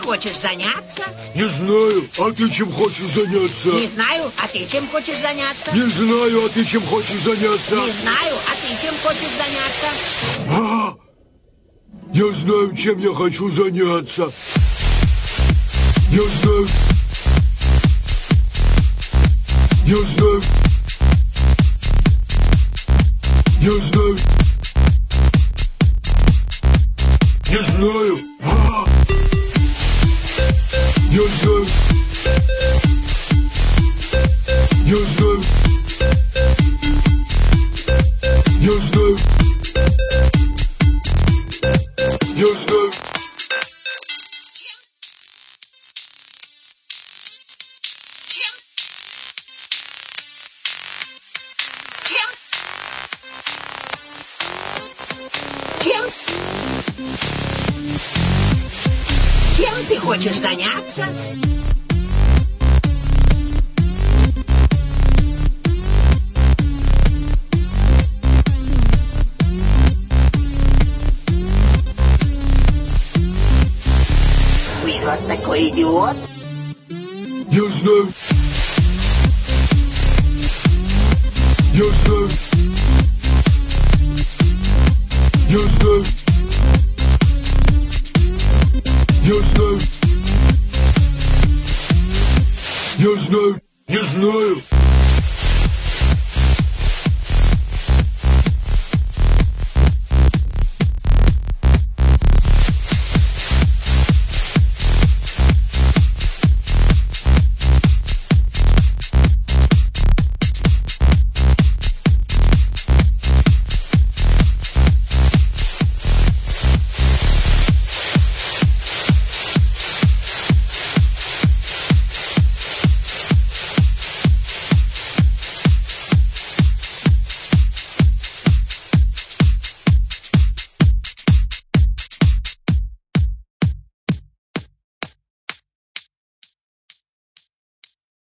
хочешь заняться? Не знаю, а ты чем хочешь заняться? Не знаю, а ты чем хочешь заняться? Не знаю, а ты чем хочешь заняться? Не знаю, а ты чем хочешь заняться? Я знаю, чем я хочу заняться. Я знаю. Я знаю. Я знаю. Не знаю. Я знаю. Я знаю. Я знаю. Я знаю. Чем ты хочешь заняться? Вы вот такой идиот. Я знаю. Я знаю. Я знаю. Я знаю. Я знаю. Не знаю.